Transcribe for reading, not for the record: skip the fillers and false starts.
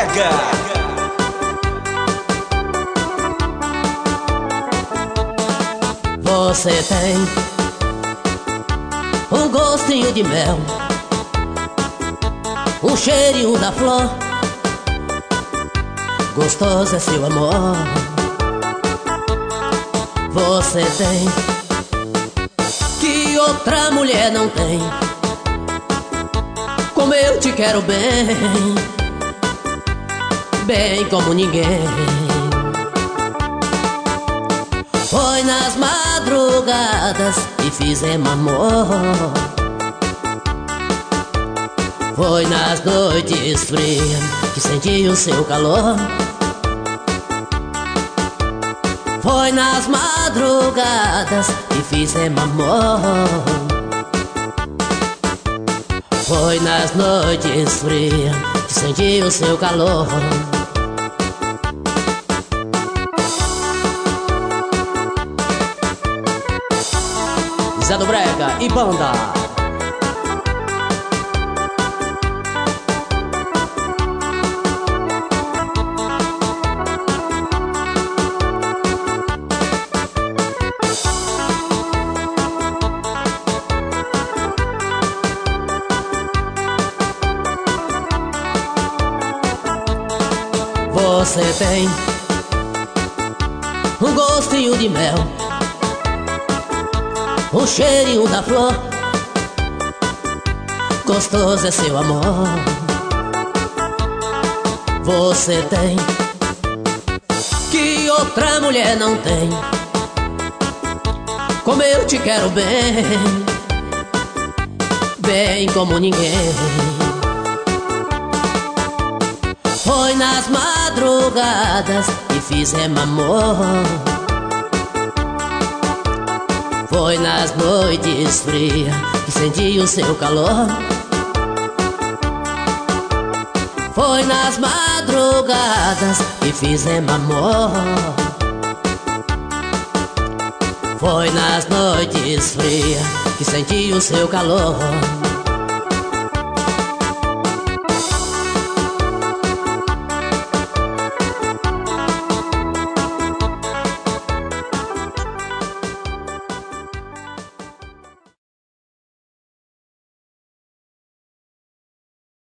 Brega. Você tem um gostinho de mel, um cheirinho da flor. Gostoso é seu amor. Você tem que outra mulher não tem. Como eu te quero bem, bem como ninguém. Foi nas madrugadas e fizemos amor. Foi nas noites frias que senti o seu calor. Foi nas madrugadas que fizemos amor. Foi nas noites frias que senti o seu calor. Zé do Brega e banda. Você tem um gostinho de mel, um cheirinho da flor. Gostoso é seu amor. Você tem que outra mulher não tem. Como eu te quero bem, bem como ninguém. Foi nas madrugadas que fizemos amor. Foi nas noites frias que senti o seu calor. Foi nas madrugadas que fizemos amor. Foi nas noites frias que senti o seu calor.